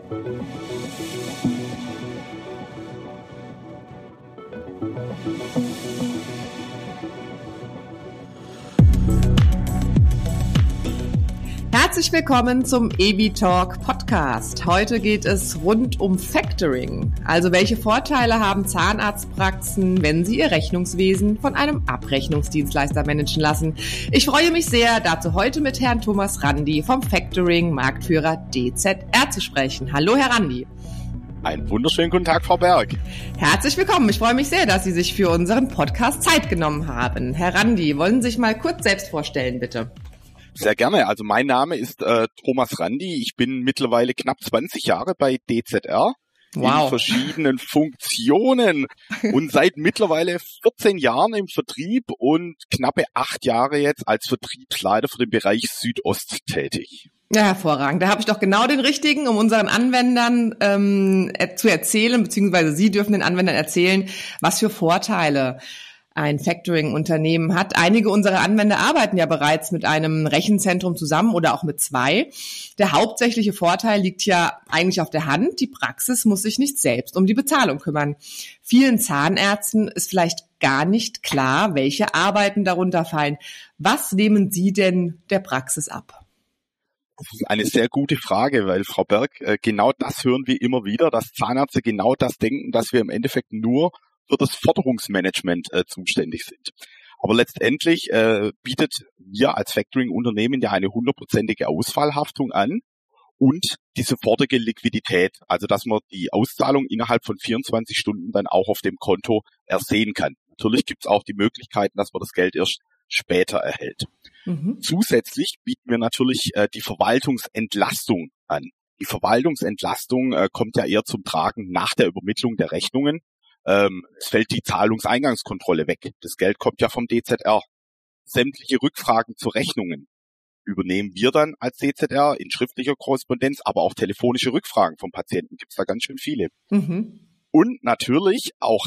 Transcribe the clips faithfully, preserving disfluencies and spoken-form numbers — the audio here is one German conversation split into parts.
Herzlich willkommen zum E B Talk Podcast. Heute geht es rund um Factoring. Also welche Vorteile haben Zahnarztpraxen, wenn sie ihr Rechnungswesen von einem Abrechnungsdienstleister managen lassen? Ich freue mich sehr, dazu heute mit Herrn Thomas Randi vom Factoring Marktführer D Z R zu sprechen. Hallo, Herr Randi. Einen wunderschönen guten Tag, Frau Berg. Herzlich willkommen. Ich freue mich sehr, dass Sie sich für unseren Podcast Zeit genommen haben. Herr Randi, wollen Sie sich mal kurz selbst vorstellen, bitte? Sehr gerne. Also mein Name ist äh, Thomas Randi. Ich bin mittlerweile knapp zwanzig Jahre bei D Z R wow. in verschiedenen Funktionen und seit mittlerweile vierzehn Jahren im Vertrieb und knappe acht Jahre jetzt als Vertriebsleiter für den Bereich Südost tätig. Ja, hervorragend. Da habe ich doch genau den richtigen, um unseren Anwendern ähm, zu erzählen, beziehungsweise Sie dürfen den Anwendern erzählen, was für Vorteile ein Factoring-Unternehmen hat. Einige unserer Anwender arbeiten ja bereits mit einem Rechenzentrum zusammen oder auch mit zwei. Der hauptsächliche Vorteil liegt ja eigentlich auf der Hand. Die Praxis muss sich nicht selbst um die Bezahlung kümmern. Vielen Zahnärzten ist vielleicht gar nicht klar, welche Arbeiten darunter fallen. Was nehmen Sie denn der Praxis ab? Das ist eine sehr gute Frage, weil, Frau Berg, genau das hören wir immer wieder, dass Zahnärzte genau das denken, dass wir im Endeffekt nur für das Forderungsmanagement äh, zuständig sind. Aber letztendlich äh, bietet wir als Factoring-Unternehmen ja eine hundertprozentige Ausfallhaftung an und die sofortige Liquidität, also dass man die Auszahlung innerhalb von vierundzwanzig Stunden dann auch auf dem Konto ersehen kann. Natürlich gibt es auch die Möglichkeiten, dass man das Geld erst später erhält. Mhm. Zusätzlich bieten wir natürlich äh, die Verwaltungsentlastung an. Die Verwaltungsentlastung äh, kommt ja eher zum Tragen nach der Übermittlung der Rechnungen. Ähm, es fällt die Zahlungseingangskontrolle weg. Das Geld kommt ja vom D Z R. Sämtliche Rückfragen zu Rechnungen übernehmen wir dann als D Z R in schriftlicher Korrespondenz, aber auch telefonische Rückfragen vom Patienten gibt es da ganz schön viele. Mhm. Und natürlich auch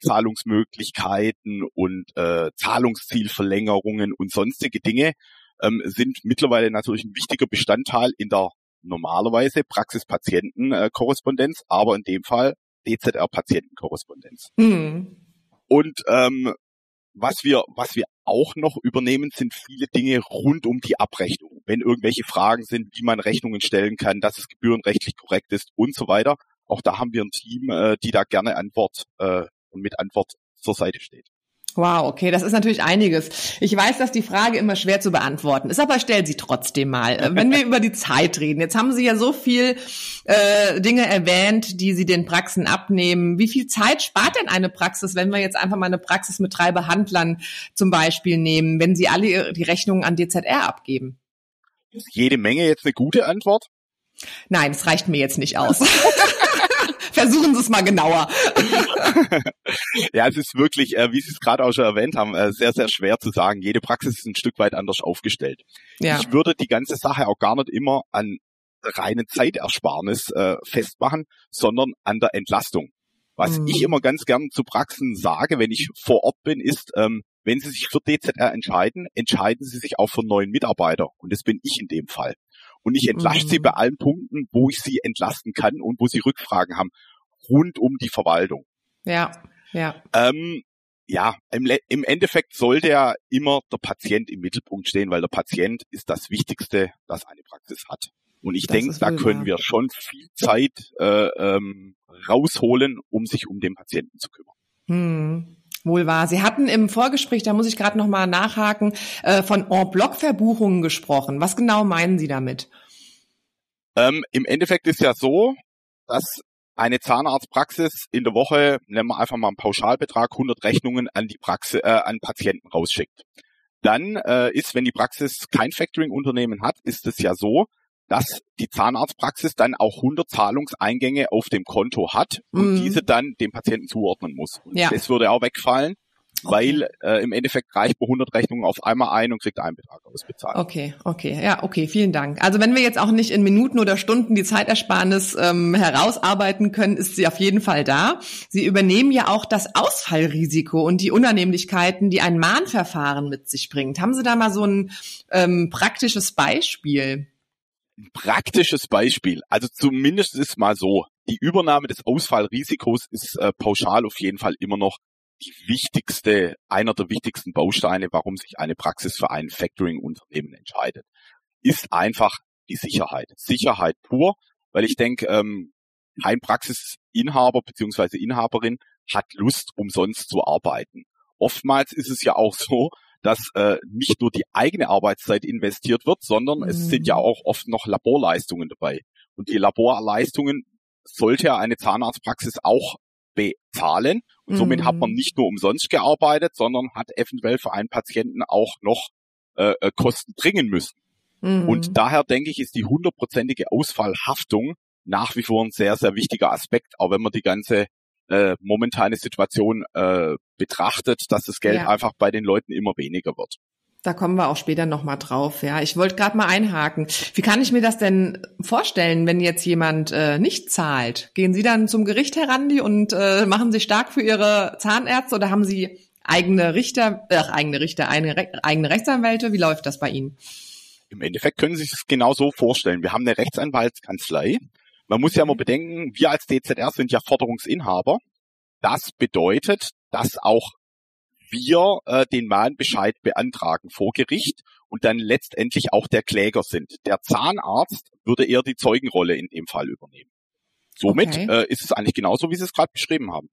Teilzahlungsmöglichkeiten und äh, Zahlungszielverlängerungen und sonstige Dinge ähm, sind mittlerweile natürlich ein wichtiger Bestandteil in der normalerweise Praxis-Patienten-Korrespondenz, aber in dem Fall D Z R-Patientenkorrespondenz. Mhm. Und ähm, was wir was wir auch noch übernehmen, sind viele Dinge rund um die Abrechnung. Wenn irgendwelche Fragen sind, wie man Rechnungen stellen kann, dass es gebührenrechtlich korrekt ist und so weiter. Auch da haben wir ein Team, äh, die da gerne Antwort äh, und mit Antwort zur Seite steht. Wow, okay, das ist natürlich einiges. Ich weiß, dass die Frage immer schwer zu beantworten ist, aber stell sie trotzdem mal. Wenn wir über die Zeit reden, jetzt haben Sie ja so viel äh, Dinge erwähnt, die Sie den Praxen abnehmen. Wie viel Zeit spart denn eine Praxis, wenn wir jetzt einfach mal eine Praxis mit drei Behandlern zum Beispiel nehmen, wenn Sie alle die Rechnungen an D Z R abgeben? Ist jede Menge jetzt eine gute Antwort? Nein, es reicht mir jetzt nicht aus. Versuchen Sie es mal genauer. Ja, es ist wirklich, äh, wie Sie es gerade auch schon erwähnt haben, äh, sehr, sehr schwer zu sagen. Jede Praxis ist ein Stück weit anders aufgestellt. Ja. Ich würde die ganze Sache auch gar nicht immer an reinen Zeitersparnis äh, festmachen, sondern an der Entlastung. Was mhm. ich immer ganz gern zu Praxen sage, wenn ich vor Ort bin, ist, ähm, wenn Sie sich für D Z R entscheiden, entscheiden Sie sich auch für einen neuen Mitarbeiter. Und das bin ich in dem Fall. Und ich entlaste mhm. sie bei allen Punkten, wo ich sie entlasten kann und wo sie Rückfragen haben, rund um die Verwaltung. Ja, ja. Ähm, ja, im, im Endeffekt sollte ja immer der Patient im Mittelpunkt stehen, weil der Patient ist das Wichtigste, das eine Praxis hat. Und ich denke, da können wir schon viel Zeit äh, ähm, rausholen, um sich um den Patienten zu kümmern. Hm. Wohl wahr. Sie hatten im Vorgespräch, da muss ich gerade noch mal nachhaken, äh, von En-Bloc-Verbuchungen gesprochen. Was genau meinen Sie damit? Ähm, Im Endeffekt ist ja so, dass eine Zahnarztpraxis in der Woche, nehmen wir einfach mal einen Pauschalbetrag, hundert Rechnungen an die Praxis, äh, an Patienten rausschickt. Dann äh, ist, wenn die Praxis kein Factoring-Unternehmen hat, ist es ja so, dass die Zahnarztpraxis dann auch hundert Zahlungseingänge auf dem Konto hat und mm. diese dann dem Patienten zuordnen muss. Und ja. Das würde auch wegfallen, okay. weil äh, im Endeffekt reicht man hundert Rechnungen auf einmal ein und kriegt einen Betrag ausbezahlt. Okay, okay, ja, okay, vielen Dank. Also wenn wir jetzt auch nicht in Minuten oder Stunden die Zeitersparnis ähm, herausarbeiten können, ist sie auf jeden Fall da. Sie übernehmen ja auch das Ausfallrisiko und die Unannehmlichkeiten, die ein Mahnverfahren mit sich bringt. Haben Sie da mal so ein ähm, praktisches Beispiel? Ein praktisches Beispiel. Also zumindest ist mal so, die Übernahme des Ausfallrisikos ist äh, pauschal auf jeden Fall immer noch die wichtigste, einer der wichtigsten Bausteine, warum sich eine Praxis für ein Factoring-Unternehmen entscheidet. Ist einfach die Sicherheit. Sicherheit pur, weil ich denke, ähm, kein Praxisinhaber bzw. Inhaberin hat Lust, umsonst zu arbeiten. Oftmals ist es ja auch so, dass äh, nicht nur die eigene Arbeitszeit investiert wird, sondern mhm. es sind ja auch oft noch Laborleistungen dabei. Und die Laborleistungen sollte ja eine Zahnarztpraxis auch bezahlen. Und somit mhm. hat man nicht nur umsonst gearbeitet, sondern hat eventuell für einen Patienten auch noch äh, Kosten bringen müssen. Mhm. Und daher denke ich, ist die hundertprozentige Ausfallhaftung nach wie vor ein sehr, sehr wichtiger Aspekt, auch wenn man die ganze äh, momentane Situation äh, betrachtet, dass das Geld ja. einfach bei den Leuten immer weniger wird. Da kommen wir auch später nochmal drauf. Ja, ich wollte gerade mal einhaken. Wie kann ich mir das denn vorstellen, wenn jetzt jemand äh, nicht zahlt? Gehen Sie dann zum Gericht heran die und äh, machen sich stark für Ihre Zahnärzte oder haben Sie eigene Richter, äh, eigene Richter, eine, eigene Rechtsanwälte? Wie läuft das bei Ihnen? Im Endeffekt können Sie sich das genau so vorstellen. Wir haben eine Rechtsanwaltskanzlei. Man muss ja mal bedenken, wir als D Z R sind ja Forderungsinhaber. Das bedeutet, dass auch wir äh, den Mahnbescheid beantragen vor Gericht und dann letztendlich auch der Kläger sind. Der Zahnarzt würde eher die Zeugenrolle in dem Fall übernehmen. Somit okay. äh, ist es eigentlich genauso, wie Sie es gerade beschrieben haben.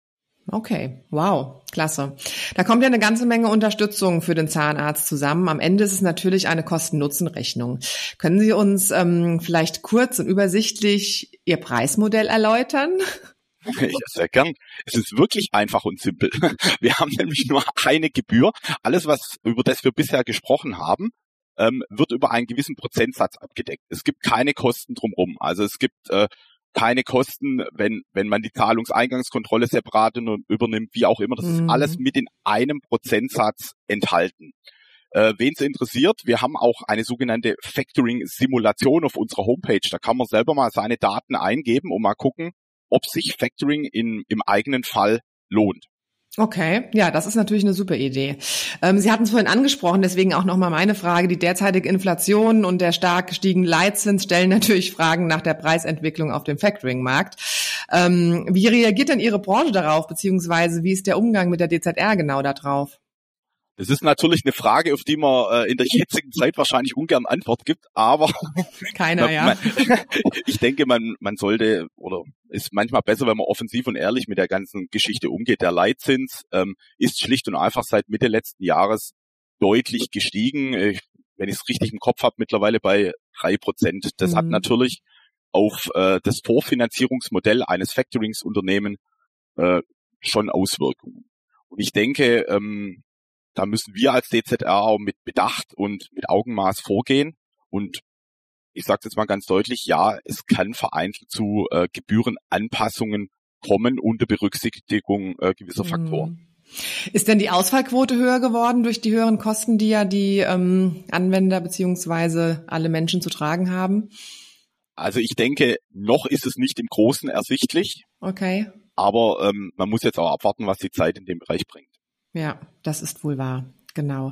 Okay, wow, klasse. Da kommt ja eine ganze Menge Unterstützung für den Zahnarzt zusammen. Am Ende ist es natürlich eine Kosten-Nutzen-Rechnung. Können Sie uns ähm, vielleicht kurz und übersichtlich Ihr Preismodell erläutern? Ja, sehr gern. Es ist wirklich einfach und simpel. Wir haben nämlich nur eine Gebühr. Alles, was über das wir bisher gesprochen haben, ähm, wird über einen gewissen Prozentsatz abgedeckt. Es gibt keine Kosten drumherum. Also es gibt äh, keine Kosten, wenn wenn man die Zahlungseingangskontrolle separat übernimmt, wie auch immer. Das ist mhm. alles mit in einem Prozentsatz enthalten. Äh, wen es interessiert, wir haben auch eine sogenannte Factoring-Simulation auf unserer Homepage. Da kann man selber mal seine Daten eingeben und mal gucken, ob sich Factoring in, im eigenen Fall lohnt. Okay, ja, das ist natürlich eine super Idee. Ähm, Sie hatten es vorhin angesprochen, deswegen auch nochmal meine Frage. Die derzeitige Inflation und der stark gestiegene Leitzins stellen natürlich Fragen nach der Preisentwicklung auf dem Factoring-Markt. Ähm, wie reagiert denn Ihre Branche darauf, beziehungsweise wie ist der Umgang mit der D Z R genau da drauf? Das ist natürlich eine Frage, auf die man äh, in der jetzigen Zeit wahrscheinlich ungern Antwort gibt, aber keiner, man, ja. Man, ich denke, man man sollte oder ist manchmal besser, wenn man offensiv und ehrlich mit der ganzen Geschichte umgeht. Der Leitzins ähm, ist schlicht und einfach seit Mitte letzten Jahres deutlich gestiegen. Ich, wenn ich es richtig im Kopf habe, mittlerweile bei drei Prozent. Das mhm. hat natürlich auf äh, das Vorfinanzierungsmodell eines Factoringsunternehmens äh, schon Auswirkungen. Und ich denke, ähm, da müssen wir als D Z R auch mit Bedacht und mit Augenmaß vorgehen. Und ich sage jetzt mal ganz deutlich, ja, es kann vereinzelt zu äh, Gebührenanpassungen kommen unter Berücksichtigung äh, gewisser Faktoren. Ist denn die Ausfallquote höher geworden durch die höheren Kosten, die ja die ähm, Anwender beziehungsweise alle Menschen zu tragen haben? Also ich denke, noch ist es nicht im Großen ersichtlich. Okay. Aber ähm, man muss jetzt auch abwarten, was die Zeit in dem Bereich bringt. Ja, das ist wohl wahr. Genau.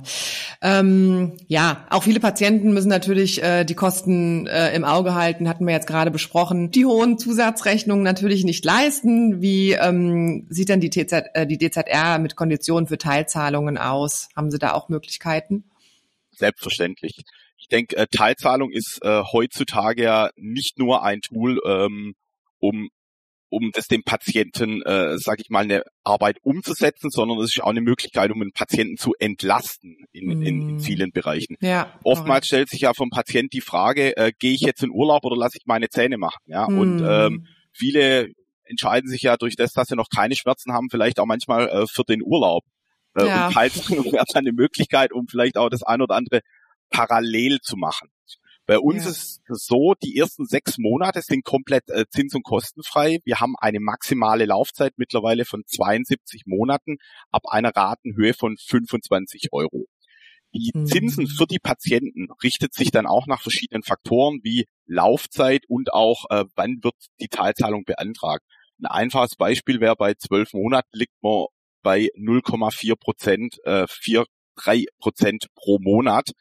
Ähm, ja, auch viele Patienten müssen natürlich äh, die Kosten äh, im Auge halten, hatten wir jetzt gerade besprochen. Die hohen Zusatzrechnungen natürlich nicht leisten. Wie ähm, sieht denn die, T Z, äh, die D Z R mit Konditionen für Teilzahlungen aus? Haben Sie da auch Möglichkeiten? Selbstverständlich. Ich denke, äh, Teilzahlung ist äh, heutzutage ja nicht nur ein Tool, ähm, um um das dem Patienten, äh, sage ich mal, eine Arbeit umzusetzen, sondern es ist auch eine Möglichkeit, um einen Patienten zu entlasten in, mm. in, in vielen Bereichen. Ja, Oftmals correct. stellt sich ja vom Patient die Frage, äh, gehe ich jetzt in Urlaub oder lasse ich meine Zähne machen? Ja, mm. und ähm, viele entscheiden sich ja durch das, dass sie noch keine Schmerzen haben, vielleicht auch manchmal äh, für den Urlaub. Äh, ja. Und Teilzahlung wäre dann eine Möglichkeit, um vielleicht auch das ein oder andere parallel zu machen. Bei uns ja. ist es so, die ersten sechs Monate sind komplett äh, zins- und kostenfrei. Wir haben eine maximale Laufzeit mittlerweile von zweiundsiebzig Monaten ab einer Ratenhöhe von fünfundzwanzig Euro. Die mhm. Zinsen für die Patienten richtet sich dann auch nach verschiedenen Faktoren wie Laufzeit und auch äh, wann wird die Teilzahlung beantragt. Ein einfaches Beispiel wäre, bei zwölf Monaten liegt man bei null Komma vier Prozent, äh, vier Komma drei Prozent pro Monat.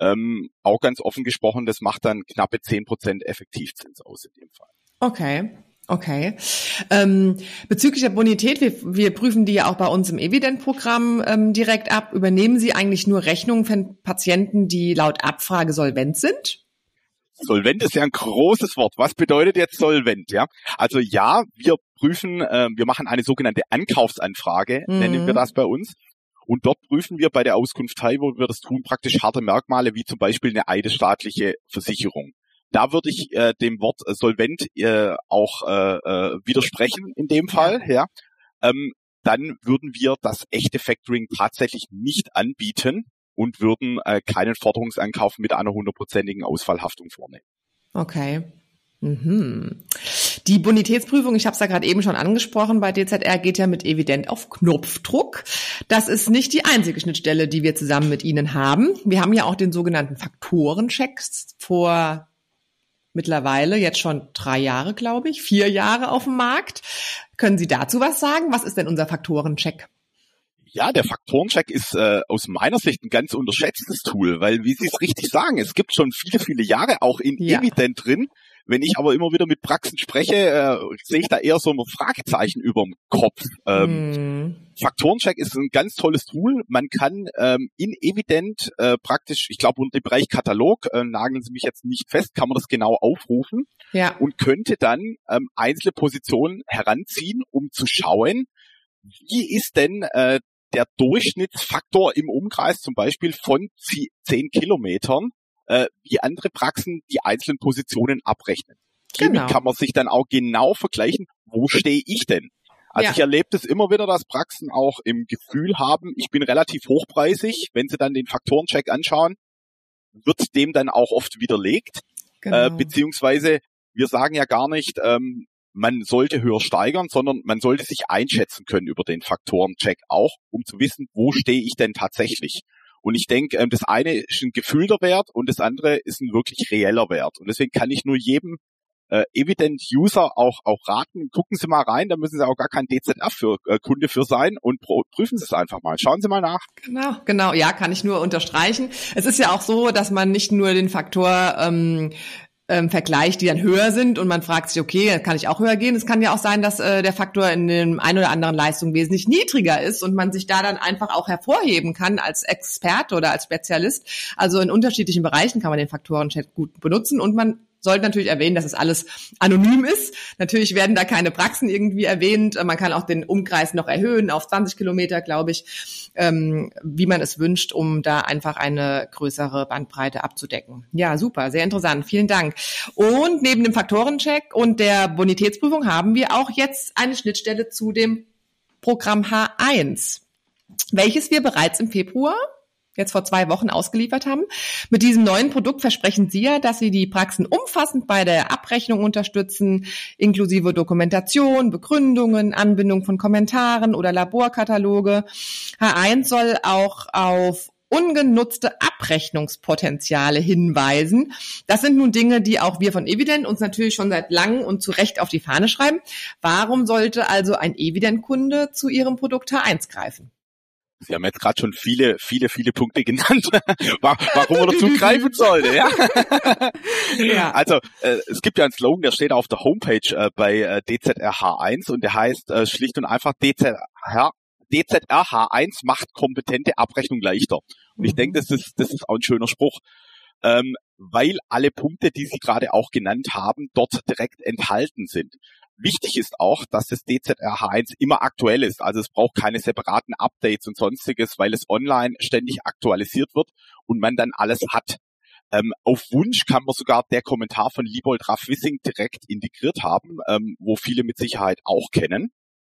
ähm, auch ganz offen gesprochen, das macht dann knappe zehn Prozent Effektivzins aus in dem Fall. Okay. Okay. Ähm, bezüglich der Bonität, wir, wir prüfen die ja auch bei uns im Evident-Programm ähm, direkt ab. Übernehmen Sie eigentlich nur Rechnungen von Patienten, die laut Abfrage solvent sind? Solvent ist ja ein großes Wort. Was bedeutet jetzt solvent? Ja, also ja, wir prüfen, äh, wir machen eine sogenannte Ankaufsanfrage, mhm. nennen wir das bei uns. Und dort prüfen wir bei der Auskunft teil, wo wir das tun, praktisch harte Merkmale, wie zum Beispiel eine eidesstaatliche Versicherung. Da würde ich äh, dem Wort äh, solvent äh, auch äh, äh, widersprechen in dem Fall. Ja, ähm, dann würden wir das echte Factoring tatsächlich nicht anbieten und würden äh, keinen Forderungsankauf mit einer hundertprozentigen Ausfallhaftung vornehmen. Okay. Mhm. Die Bonitätsprüfung, ich habe es ja gerade eben schon angesprochen, bei D Z R geht ja mit Evident auf Knopfdruck. Das ist nicht die einzige Schnittstelle, die wir zusammen mit Ihnen haben. Wir haben ja auch den sogenannten Faktorencheck vor mittlerweile jetzt schon drei Jahre, glaube ich, vier Jahre auf dem Markt. Können Sie dazu was sagen? Was ist denn unser Faktorencheck? Ja, der Faktorencheck ist äh, aus meiner Sicht ein ganz unterschätztes Tool, weil, wie Sie es richtig sagen, es gibt schon viele, viele Jahre auch in ja. Evident drin. Wenn ich aber immer wieder mit Praxen spreche, äh, sehe ich da eher so ein Fragezeichen überm Kopf. Ähm, mm. Faktorencheck ist ein ganz tolles Tool. Man kann ähm, in Evident äh, praktisch, ich glaube unter dem Bereich Katalog, äh, nageln Sie mich jetzt nicht fest, kann man das genau aufrufen ja. und könnte dann ähm, einzelne Positionen heranziehen, um zu schauen, wie ist denn äh, der Durchschnittsfaktor im Umkreis zum Beispiel von zehn Kilometern, äh, wie andere Praxen die einzelnen Positionen abrechnen. Hiermit genau. kann man sich dann auch genau vergleichen, wo stehe ich denn? Also ja. ich erlebe das immer wieder, dass Praxen auch im Gefühl haben, ich bin relativ hochpreisig. Wenn sie dann den Faktorencheck anschauen, wird dem dann auch oft widerlegt. Genau. Äh, beziehungsweise wir sagen ja gar nicht, ähm, man sollte höher steigern, sondern man sollte sich einschätzen können über den Faktorencheck auch, um zu wissen, wo stehe ich denn tatsächlich. Und ich denke, das eine ist ein gefühlter Wert und das andere ist ein wirklich reeller Wert. Und deswegen kann ich nur jedem äh, Evident-User auch auch raten, gucken Sie mal rein, da müssen Sie auch gar kein D Z R für, äh, Kunde für sein und pro, prüfen Sie es einfach mal. Schauen Sie mal nach. Genau, genau. Ja, kann ich nur unterstreichen. Es ist ja auch so, dass man nicht nur den Faktor ähm, ähm, Vergleich, die dann höher sind und man fragt sich, okay, kann ich auch höher gehen? Es kann ja auch sein, dass äh, der Faktor in dem ein oder anderen Leistung wesentlich niedriger ist und man sich da dann einfach auch hervorheben kann als Experte oder als Spezialist. Also in unterschiedlichen Bereichen kann man den Faktorencheck gut benutzen und man sollte natürlich erwähnen, dass es alles anonym ist. Natürlich werden da keine Praxen irgendwie erwähnt. Man kann auch den Umkreis noch erhöhen auf zwanzig Kilometer, glaube ich, ähm, wie man es wünscht, um da einfach eine größere Bandbreite abzudecken. Ja, super, sehr interessant. Vielen Dank. Und neben dem Faktorencheck und der Bonitätsprüfung haben wir auch jetzt eine Schnittstelle zu dem Programm H eins, welches wir bereits im Februar jetzt vor zwei Wochen ausgeliefert haben. Mit diesem neuen Produkt versprechen Sie ja, dass Sie die Praxen umfassend bei der Abrechnung unterstützen, inklusive Dokumentation, Begründungen, Anbindung von Kommentaren oder Laborkataloge. H eins soll auch auf ungenutzte Abrechnungspotenziale hinweisen. Das sind nun Dinge, die auch wir von Evident uns natürlich schon seit langem und zu Recht auf die Fahne schreiben. Warum sollte also ein Evident-Kunde zu Ihrem Produkt H eins greifen? Sie haben jetzt gerade schon viele, viele, viele Punkte genannt, warum man dazu greifen sollte. Ja? Ja. Also äh, es gibt ja einen Slogan, der steht auf der Homepage äh, bei äh, D Z R H eins und der heißt äh, schlicht und einfach D Z R, D Z R H eins macht kompetente Abrechnung leichter. Und ich denke, das ist, das ist auch ein schöner Spruch, ähm, weil alle Punkte, die Sie gerade auch genannt haben, dort direkt enthalten sind. Wichtig ist auch, dass das D Z R H eins immer aktuell ist. Also es braucht keine separaten Updates und sonstiges, weil es online ständig aktualisiert wird und man dann alles hat. Ähm, auf Wunsch kann man sogar der Kommentar von Liebold Raff Wissing direkt integriert haben, ähm, wo viele mit Sicherheit auch kennen.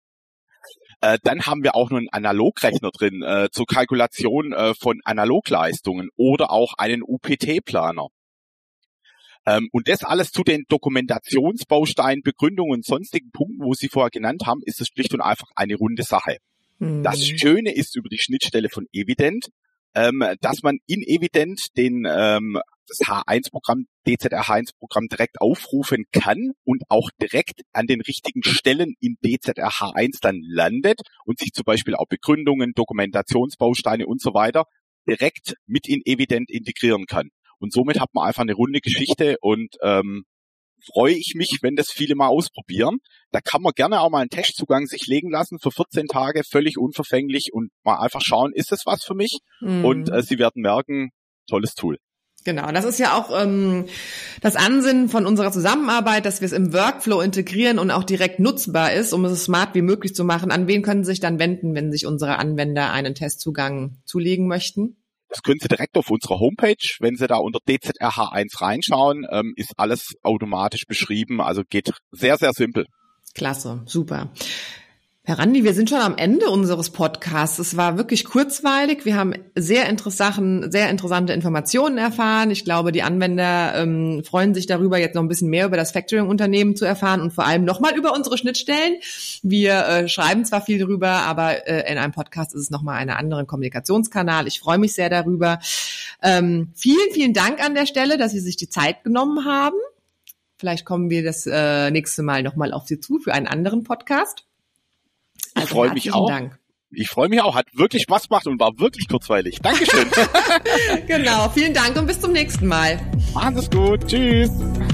Äh, dann haben wir auch noch einen Analogrechner drin äh, zur Kalkulation äh, von Analogleistungen oder auch einen U P T-Planer. Ähm, und das alles zu den Dokumentationsbausteinen, Begründungen und sonstigen Punkten, wo Sie vorher genannt haben, ist es schlicht und einfach eine runde Sache. Mhm. Das Schöne ist über die Schnittstelle von Evident, ähm, dass man in Evident den ähm, das H eins Programm, D Z R H eins Programm direkt aufrufen kann und auch direkt an den richtigen Stellen in D Z R H eins dann landet und sich zum Beispiel auch Begründungen, Dokumentationsbausteine und so weiter direkt mit in Evident integrieren kann. Und somit hat man einfach eine runde Geschichte und ähm, freue ich mich, wenn das viele mal ausprobieren. Da kann man gerne auch mal einen Testzugang sich legen lassen für vierzehn Tage, völlig unverfänglich und mal einfach schauen, ist das was für mich? Mhm. Und äh, Sie werden merken, tolles Tool. Genau, das ist ja auch ähm, das Ansinnen von unserer Zusammenarbeit, dass wir es im Workflow integrieren und auch direkt nutzbar ist, um es so smart wie möglich zu machen. An wen können Sie sich dann wenden, wenn sich unsere Anwender einen Testzugang zulegen möchten? Das können Sie direkt auf unserer Homepage, wenn Sie da unter D Z R H eins reinschauen, ähm, ist alles automatisch beschrieben, also geht sehr, sehr simpel. Klasse, super. Herr Randi, wir sind schon am Ende unseres Podcasts. Es war wirklich kurzweilig. Wir haben sehr interessante, sehr interessante Informationen erfahren. Ich glaube, die Anwender ähm, freuen sich darüber, jetzt noch ein bisschen mehr über das Factoring-Unternehmen zu erfahren und vor allem nochmal über unsere Schnittstellen. Wir äh, schreiben zwar viel darüber, aber äh, in einem Podcast ist es nochmal einen anderen Kommunikationskanal. Ich freue mich sehr darüber. Ähm, vielen, vielen Dank an der Stelle, dass Sie sich die Zeit genommen haben. Vielleicht kommen wir das äh, nächste Mal nochmal auf Sie zu für einen anderen Podcast. Ich also freue mich auch. Dank. Ich freue mich auch. Hat wirklich Spaß gemacht und war wirklich kurzweilig. Dankeschön. Genau. Vielen Dank und bis zum nächsten Mal. Machen Sie es gut. Tschüss.